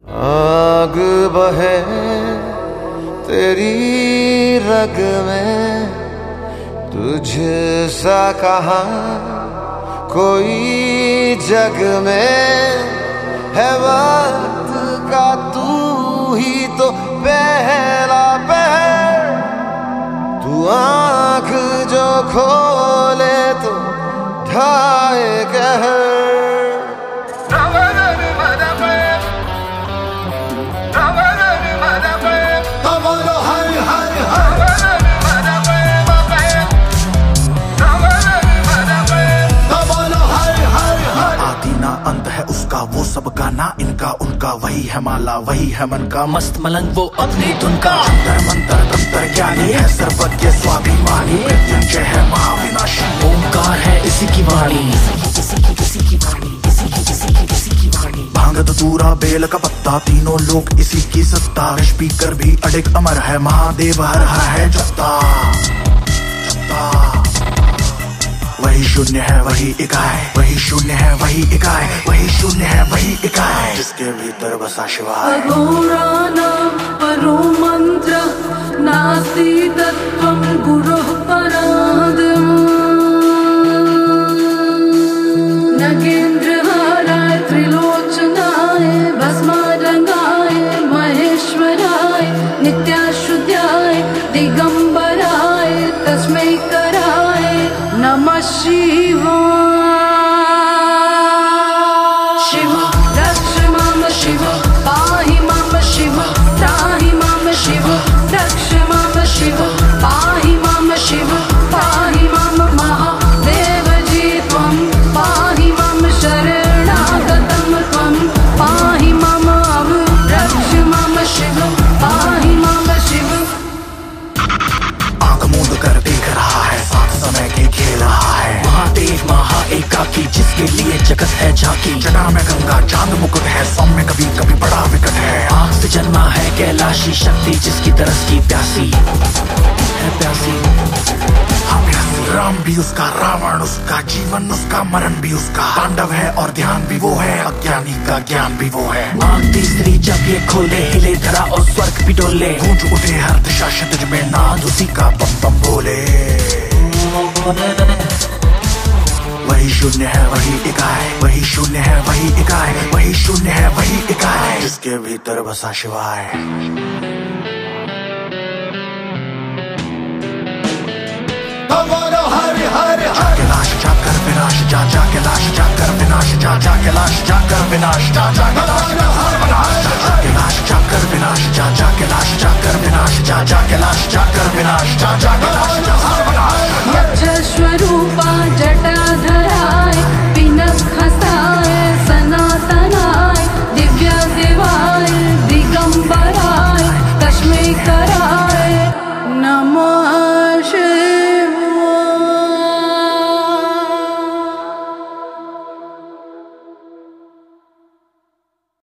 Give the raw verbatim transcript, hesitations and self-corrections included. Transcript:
आग बहे तेरी रग में, तुझसा कहाँ कोई जग में है। वक्त का तू ही तो पहला पहर, तू आँख जो खोले तो ढाए कहर। अंत है उसका वो सबका, ना इनका उनका, वही है माला वही है मन का, मस्त मलंग वो अपनी धुन का। अंतर मंतर तंत्र ज्ञानी है सर्वज्ञ स्वाभिमानी, मृत्युंजय है महाविनाशी, ओंकार है इसी की वाणी, इसी की इसी की वाणी, इसी की इसी की इसी की वाणी। भांग धतूरा बेल का पत्ता, तीनों लोग इसी की सत्ता, स्पीकर भी अडिग अमर है, महादेव हर है जत्ता जत्ता। वही शून्य है वही इकाई, वही शून्य है वही इकाई, वही शून्य है वही इकाई, जिसके भीतर बसा शिवाय। अघोराणां परो मंत्र नास्ति तत्त्वं गुरोः पराद्। नगेन्द्रहाराय त्रिलोचनाय भस्मारंगाय महेश्वराय नित्याशुद्धाय दिगंबराय तस्मै कराय नमः शिवाय। शिव रक्ष मां शिव, पाहि मां शिव, त्राहि मां शिव, रक्ष मां शिव, पाहि मां शिव, पाहि मां महादेव जी त्वं, पाहि मां शरणागतं त्वं, पाहि मां रक्ष मां शिव, पाहि मां शिव। आंख मूंद कर देख रहा है, साथ समय के खेल रहा है, महादेव महा एकाकी, जिसके लिए जगत है झांकी। जना में गंगा चांद मुकुट है, सौम्य कभी कभी बड़ा विकट है, आग से जन्मा है कैलाशी, शक्ति जिसकी तरस की प्यासी है प्यासी, हाँ प्यासी। राम भी उसका, रावण उसका, जीवन उसका, मरण भी उसका, तांडव है और ध्यान भी वो है, अज्ञानी का ज्ञान भी वो है। आंख तीसरी जब ये खोले, हिले धरा और स्वर्ग भी डोले, गूंज उठे हर दिशा क्षितिज में, नाद उसी का बम बम बोले। वही शून्य है वही इकाई, वही शून्य है वही इकाई, वही शून्य है वही इकाई, जिसके भीतर बसा शिवाय। जाके लाश जाकर विनाश, जा जाके लाश जाकर विनाश, जा जाके लाश जाकर विनाश, जा जाके लाश जाकर विनाश, जा जाके लाश जाकर विनाश, जा जाके लाश जाकर विनाश, जा जाके लाश जाकर विनाश, जा जाके लाश जाकर